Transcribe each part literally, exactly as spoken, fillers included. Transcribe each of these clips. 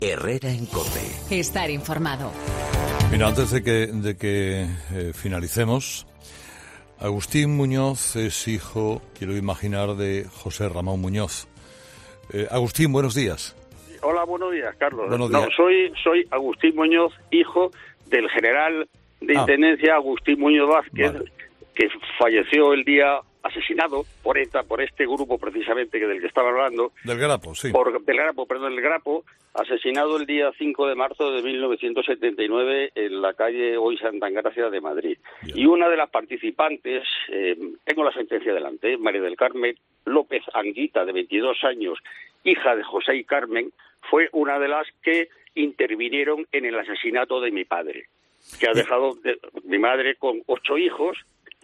Herrera en COPE. Estar informado. Mira, antes de que, de que eh, finalicemos, Agustín Muñoz es hijo, quiero imaginar, de José Ramón Muñoz. Eh, Agustín, buenos días. Hola, buenos días, Carlos. Buenos días. No, soy, soy Agustín Muñoz, hijo del general de ah. Intendencia Agustín Muñoz Vázquez, Vale. que falleció el día asesinado por ETA, por este grupo precisamente que del que estaba hablando. Del Grapo, sí. Por, del Grapo, perdón, del Grapo, asesinado el día cinco de marzo de mil novecientos setenta y nueve en la calle Hoy Santa Engracia de Madrid. Bien. Y una de las participantes, eh, tengo la sentencia delante, María del Carmen López Anguita, de veintidós años, hija de José y Carmen, fue una de las que intervinieron en el asesinato de mi padre, que ha dejado de, mi madre con ocho hijos,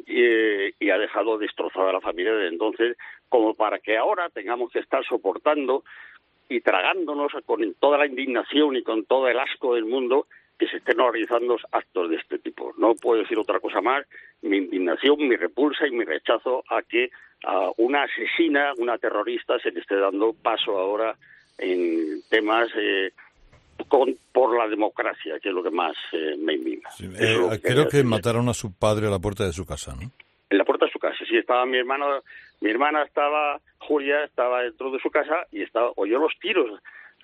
y, y ha dejado destrozada a la familia desde entonces, como para que ahora tengamos que estar soportando y tragándonos con toda la indignación y con todo el asco del mundo que se estén organizando actos de este tipo. No puedo decir otra cosa más, mi indignación, mi repulsa y mi rechazo a que a una asesina, una terrorista, se le esté dando paso ahora en temas eh, con, por la democracia, que es lo que más eh, me indigna. Sí, eh, que creo que mataron a su padre a la puerta de su casa, ¿no? En la puerta de su casa, sí, estaba mi hermano, mi hermana estaba, Julia, estaba dentro de su casa y estaba, oyó los tiros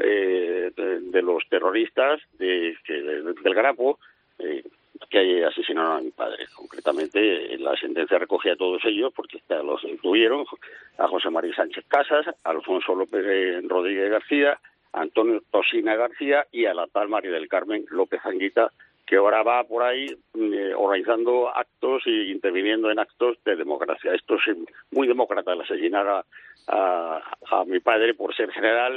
eh, de, de los terroristas de, que, de, del Grapo, eh, que asesinaron a mi padre. Concretamente, la sentencia recogía a todos ellos, porque los incluyeron, a José María Sánchez Casas, a Alfonso López Rodríguez García, a Antonio Tosina García y a la tal María del Carmen López Anguita, que ahora va por ahí eh, organizando actos e interviniendo en actos de democracia. Esto es muy demócrata, el asesinar a, a, a mi padre por ser general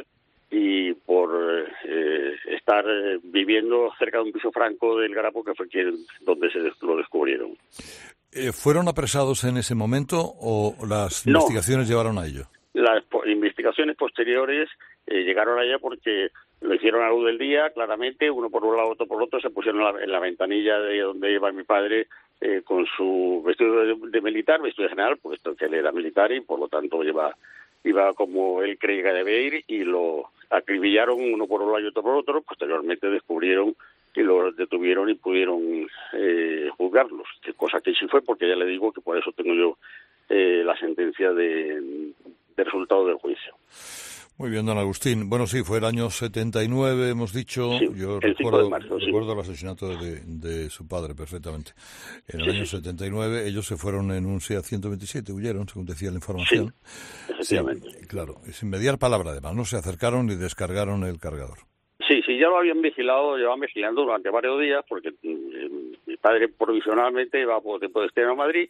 y por eh, estar eh, viviendo cerca de un piso franco del Grapo, que fue quien, donde se lo descubrieron. Eh, ¿Fueron apresados en ese momento o las no, investigaciones llevaron a ello? Las po- investigaciones posteriores eh, llegaron allá porque lo hicieron a luz del día, claramente, uno por un lado, otro por otro, se pusieron en la, en la ventanilla de donde iba mi padre eh, con su vestido de, de militar, vestido de general, puesto que él era militar y por lo tanto lleva iba como él creía que debe ir, y lo acribillaron uno por un lado y otro por otro. Posteriormente descubrieron y lo detuvieron y pudieron eh, juzgarlos, que cosa que sí fue, porque ya le digo que por eso tengo yo eh, la sentencia de, de resultado del juicio. Muy bien, don Agustín. Bueno, sí, fue el año setenta y nueve, hemos dicho. Sí, Yo el recuerdo, de marzo, recuerdo sí. el asesinato de, de su padre perfectamente. En el Sí, año sí. setenta y nueve ellos se fueron en un SEAT ciento veintisiete, huyeron, según decía la información. Sí, efectivamente. Sí, claro, y sin mediar palabra además, no se acercaron y descargaron el cargador. Sí, sí, ya lo habían vigilado, llevaban vigilando durante varios días, porque eh, mi padre provisionalmente iba por tiempo de estreno a Madrid.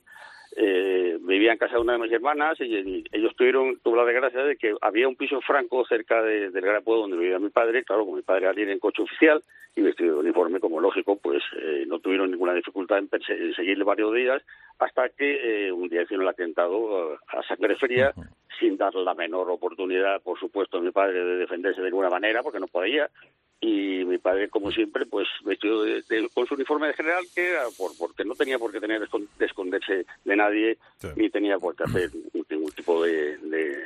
Eh, vivía en casa de una de mis hermanas y, y ellos tuvieron, tuvo la desgracia de que había un piso franco cerca de, del Grapo donde vivía mi padre. Claro, como mi padre era en coche oficial y vestido de uniforme, como lógico, pues eh, no tuvieron ninguna dificultad en, perse- en seguirle varios días, hasta que eh, un día hicieron el atentado a, a sangre fría, uh-huh. sin dar la menor oportunidad, por supuesto, a mi padre de defenderse de ninguna manera, porque no podía. Y mi padre, como siempre, pues vestido de, de, con su uniforme de general, que era por, porque no tenía por qué tener de esconderse de nadie, sí. ni tenía por qué hacer ningún tipo de... de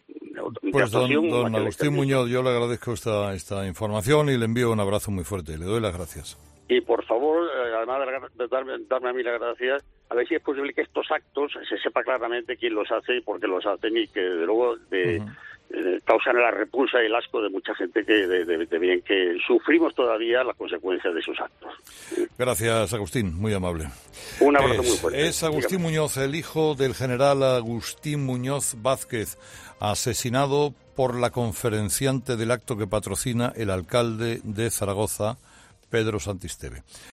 Pues don, don Agustín Muñoz, yo le agradezco esta, esta información y le envío un abrazo muy fuerte. Le doy las gracias. Y por favor, además de darme, darme a mí las gracias, a ver si es posible que estos actos se sepa claramente quién los hace y por qué los hacen, y que desde luego de, uh-huh. eh, causan la repulsa y el asco de mucha gente que de, de, de bien que sufrimos todavía las consecuencias de esos actos. Gracias, Agustín, muy amable. Un abrazo es, muy fuerte. Es Agustín Dígame. Muñoz, el hijo del general Agustín Muñoz Vázquez, asesinado por la conferenciante del acto que patrocina el alcalde de Zaragoza, Pedro Santisteve.